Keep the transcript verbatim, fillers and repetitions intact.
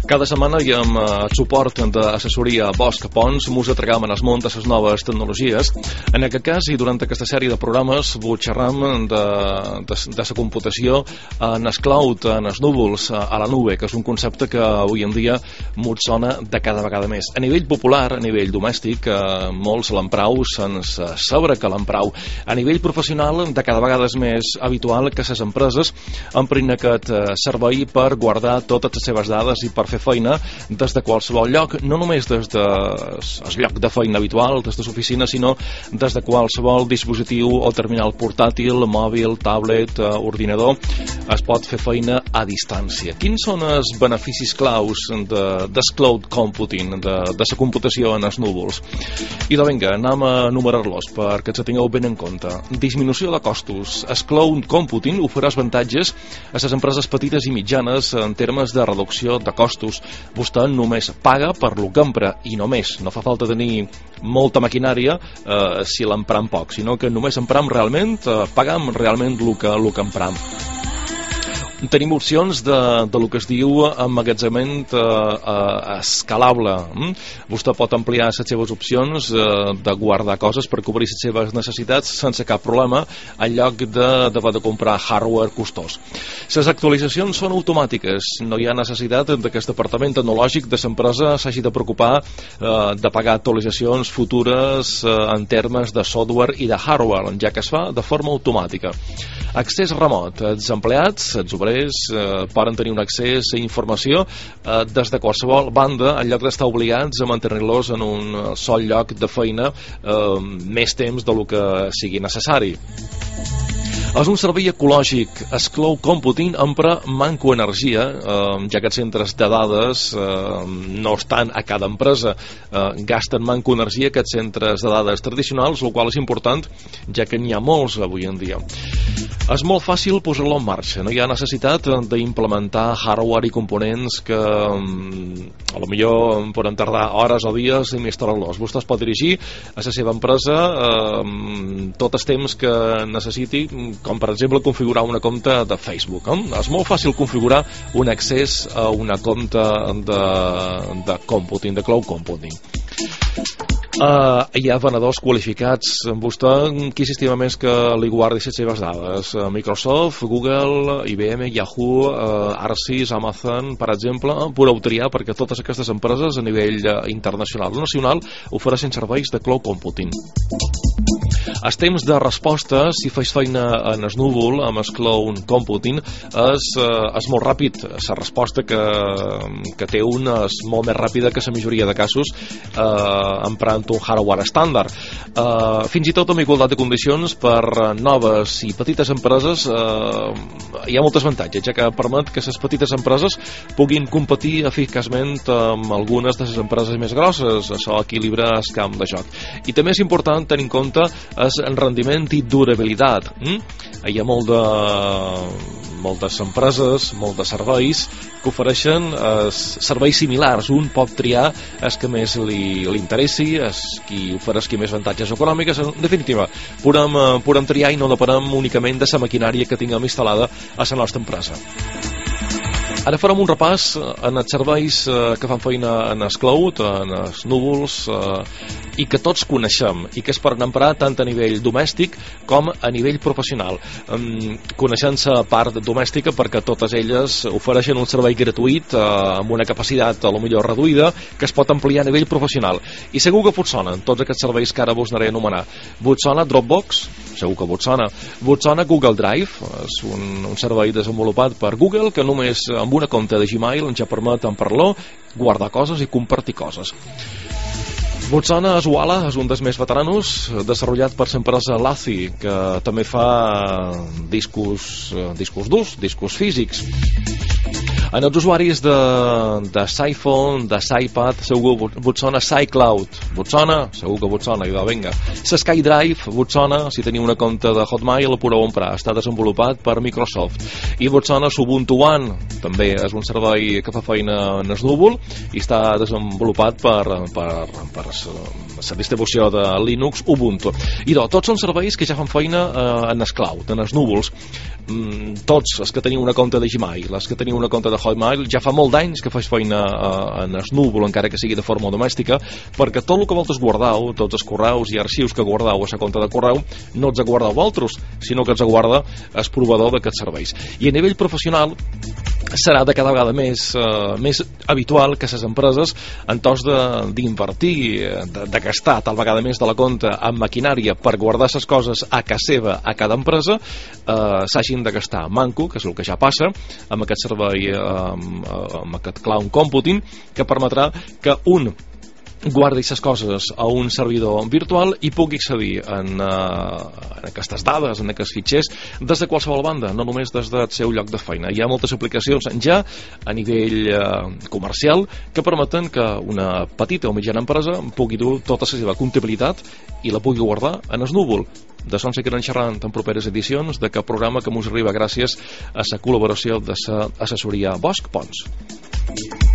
Cada setmana i amb el suport d'assessoria Bosch Pons mos atragam en els món de les noves tecnologies. En aquest cas, i durant aquesta sèrie de programes, vos xerram de, de, de la computació en el cloud, en els núvols, a la nube, que és un concepte que avui en dia mos sona de cada vegada més. A nivell popular, a nivell domèstic, eh, molts l'emprau, sense saber que l'emprau. A nivell professional, de cada vegada és més habitual que les empreses emprin aquest eh, servei per guardar totes les seves dades i per fer feina des de qualsevol lloc, no només des del lloc de feina habitual, des de l'oficina, sinó des de qualsevol dispositiu o terminal portàtil, mòbil, tablet, eh, ordinador, es pot fer feina a distància. Quins són els beneficis claus de, del cloud computing, de, de la computació en els núvols? I de vinga, anem a enumerar-los perquè ens tingueu ben en compte. Disminució de costos. El cloud computing ofereix avantatges a les empreses petites i mitjanes en termes de reducció de costos. Vostè només paga per lo que empra, i només, no fa falta tenir molta maquinària eh, si l'empram poc, sinó que només empram realment, eh, pagam realment el que, lo que empram. Tenim opcions de, de lo que es diu emmagatzemament eh, eh, escalable. Mm? Vostè pot ampliar les seves opcions eh, de guardar coses per cobrir les seves necessitats sense cap problema, en lloc d'haver de comprar hardware costós. Les actualitzacions són automàtiques. No hi ha necessitat que aquest departament tecnològic de l'empresa s'hagi de preocupar eh, de pagar actualitzacions futures eh, en termes de software i de hardware, ja que es fa de forma automàtica. Accés remot. Els empleats, els obrers, Eh, poden tenir un accés a informació eh, des de qualsevol banda, en lloc d'estar obligats a mantenir-los en un sol lloc de feina eh, més temps del que sigui necessari. És un servei ecològic. El cloud computing empra manco energia, eh, ja que els centres de dades eh, no estan a cada empresa, eh, gasten manco energia que els centres de dades tradicionals, el qual és important, ja que n'hi ha molts avui en dia. És molt fàcil posar-lo en marxa, no hi ha necessitat d'implementar hardware i components que a lo millor poden tardar hores o dies en instal·lar-los. Vostè es pot dirigir a la seva empresa eh, tot el temps que necessiti, com per exemple configurar una compte de Facebook. Eh? És molt fàcil configurar un accés a una compte de, de computing, de cloud computing. Uh, hi ha venedors qualificats. Vostè, qui s'estima més que li guardi les seves dades? Uh, Microsoft, Google, I B M, Yahoo, uh, Arsys, Amazon, per exemple. Uh, podeu triar perquè totes aquestes empreses a nivell uh, internacional o nacional ofereixen serveis de cloud computing. El temps de resposta, si fes feina en el núvol amb el cloud computing, és, uh, és molt ràpid. La resposta que, que té un és molt més ràpida que la majoria de casos uh, emprant un hardware estàndard. Uh, fins i tot amb igualtat de condicions per noves i petites empreses uh, hi ha molts avantatges, ja que permet que les petites empreses puguin competir eficaçment amb algunes de les empreses més grosses. Això equilibra el camp de joc. I també és important tenir en compte el rendiment i durabilitat. Mm? Hi ha molt de, moltes empreses, molts de serveis que ofereixen eh, serveis similars. Un pot triar el que més li, li interessi, el qui ofereix més avantatges econòmiques. En definitiva, podem, eh, podem triar i no depenem únicament de la maquinària que tinguem instal·lada a la nostra empresa. Ara farem un repàs en els serveis eh, que fan feina en el cloud, en els núvols, eh, i que tots coneixem, i que es poden emprar tant a nivell domèstic com a nivell professional. Um, Coneixent-se a part domèstica perquè totes elles ofereixen un servei gratuït eh, amb una capacitat a lo millor reduïda que es pot ampliar a nivell professional. I segur que vos sonen tots aquests serveis que ara vos anaré a anomenar. Vos sona Dropbox? Segur que vos sona. Vos sona Google Drive? És un, un servei desenvolupat per Google que només amb una compte de Gmail ens ja permet emprar-lo, guardar coses i compartir coses. Vos sona Swala? És un dels més veteranos, desenvolupat per l'empresa Lazy, que també fa discos, discos durs, discos físics. En els usuaris de, de iPhone, de iPad, segur que vos sona SciCloud. Vos sona? Segur que vos sona. Idò, vinga. SkyDrive vos sona? Si teniu una compte de Hotmail, la podeu emprar. Està desenvolupat per Microsoft. I vos sona Ubuntu One? També és un servei que fa feina en el núvol i està desenvolupat per, per, per la distribució de Linux Ubuntu. Idò, tots són serveis que ja fan feina eh, en el cloud, en els núvols. Mm, tots els que teniu una compte de Gmail, els que teniu una compte de Hotmail ja fa molt d'anys que faig feina en el núvol, encara que sigui de forma domèstica, perquè tot el que vosaltres guardeu, tots els correus i arxius que guardeu a la compte de correu, no els guardeu vosaltres, sinó que els guarda el proveïdor d'aquests serveis. I a nivell professional serà de cada vegada més, eh, més habitual que les empreses, en tos d'invertir, de, de gastar tal vegada més de la compte en maquinària per guardar les coses a casa seva, a cada empresa, eh, s'hagin de gastar manco, que és el que ja passa, amb aquest servei, eh, amb, amb aquest cloud computing, que permetrà que un guardi les coses a un servidor virtual i pugui accedir en, uh, en aquestes dades, en aquests fitxers, des de qualsevol banda, no només des del seu lloc de feina. Hi ha moltes aplicacions ja a nivell uh, comercial que permeten que una petita o mitjana empresa pugui dur tota la seva comptabilitat i la pugui guardar en el núvol. De això ens seguiran xerrant en properes edicions d'aquest programa que ens arriba gràcies a la col·laboració de l'assessoria Bosch Pons.